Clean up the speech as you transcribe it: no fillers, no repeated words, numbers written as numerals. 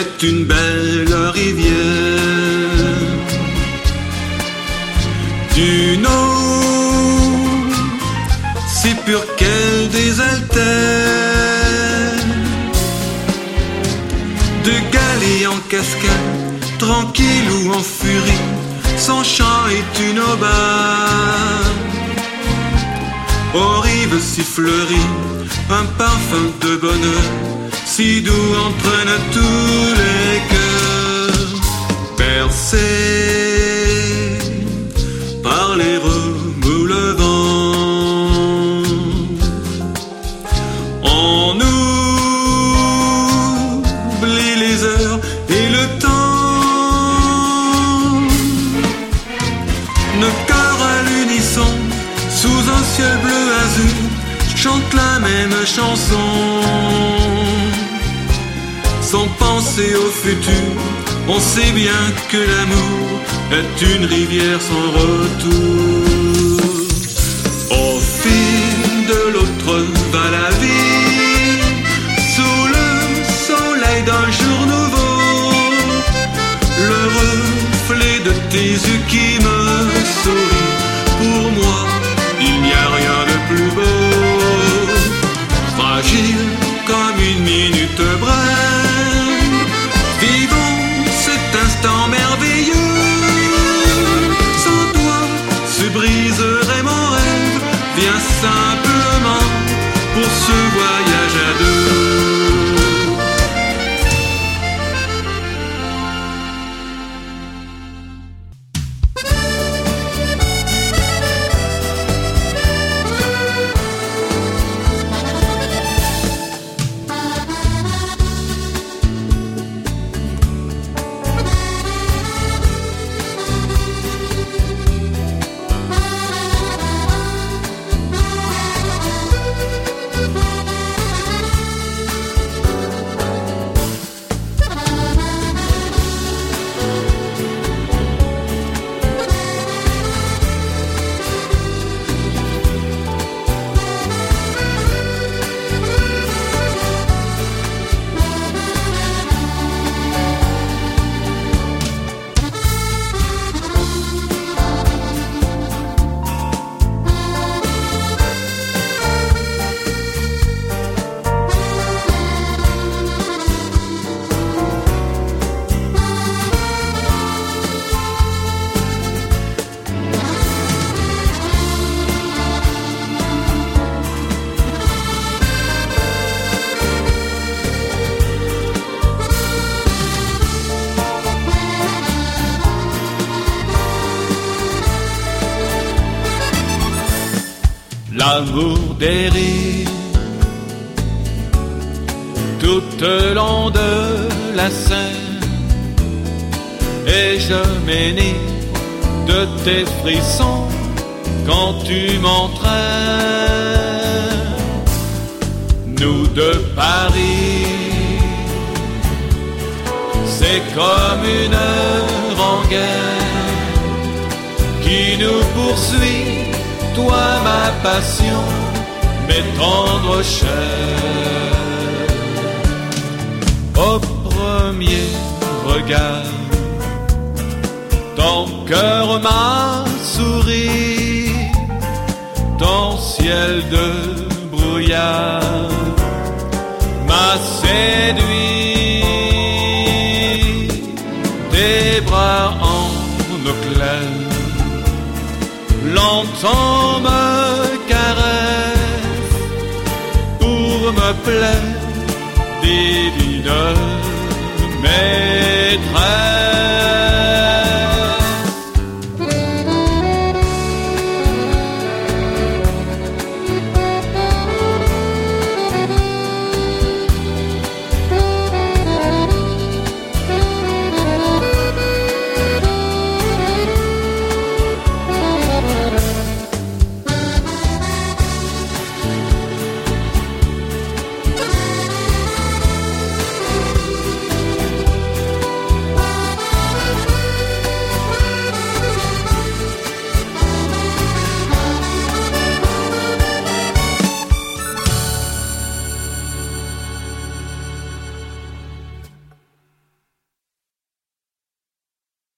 est une belle rivière. D'une eau si pure qu'elle désaltère, de galets en cascade, tranquille ou en furie, son chant est une aubade. Aux rives si fleuries, un parfum de bonheur, si doux entraîne tous les cœurs. Bercés par les remous le vent, on oublie les heures et le temps. Nos cœurs à l'unisson, sous un ciel bleu azur, chantent la même chanson. Sans penser au futur, on sait bien que l'amour est une rivière sans retour. Au fil de l'autre va la vie, sous le soleil d'un jour nouveau, le reflet de tes yeux qui me sourit. Pour moi, il n'y a rien de plus beau, fragile comme une minute brève. Vivons cet instant merveilleux. Sans toi se briserait mon rêve. Viens simplement pour ce voyage à deux. L'amour dérive tout le long de la Seine, et je m'énivre de tes frissons quand tu m'entraînes. Nous de Paris, c'est comme une rengaine qui nous poursuit. Toi ma passion, mes tendres chairs. Au premier regard, ton cœur m'a souri, ton ciel de brouillard m'a séduit. Tes bras en éclairs longtemps me caresse pour me plaire divine.